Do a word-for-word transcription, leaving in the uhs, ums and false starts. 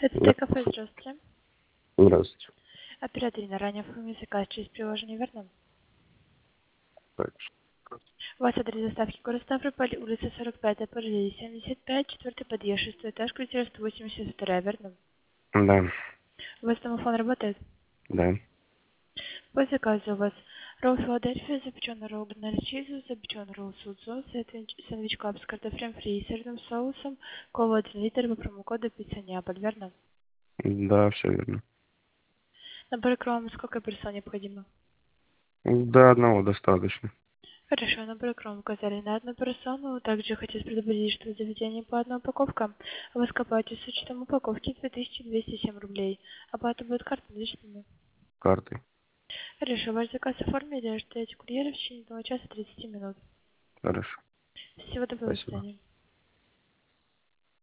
Это Да. Т-кафе, здравствуйте. Здравствуйте. Оператор на ранее оформлен заказ через приложение, верно? Так, У вас адрес доставки город Ставрополь, улица сорок пять, параллель семьдесят пять, четвертый подъезд, шестой этаж, квартира сто восемьдесят два, верно? Да, У вас домофон работает? да. По заказу у вас ролл Филадельфия, запеченный ролл граноль чизу, запеченный ролл судзо, сэндвич клаб с картофелем фри и сырным соусом, кола один литр по промокоду пицца Неаполь, верно? Да, все верно. Набор кром сколько персон необходимо? До одного достаточно. Хорошо, набор кром указали на одну персону. Также хочу предупредить, что в заведении по одной упаковка. Вы скопаете с учетом упаковки две тысячи двести семь рублей. Оплата будет картой наличными. Картой. Хорошо, ваш заказ оформили, ждете курьера в течение одного часа тридцати минут. Хорошо. Всего доброго, до Спасибо. свидания.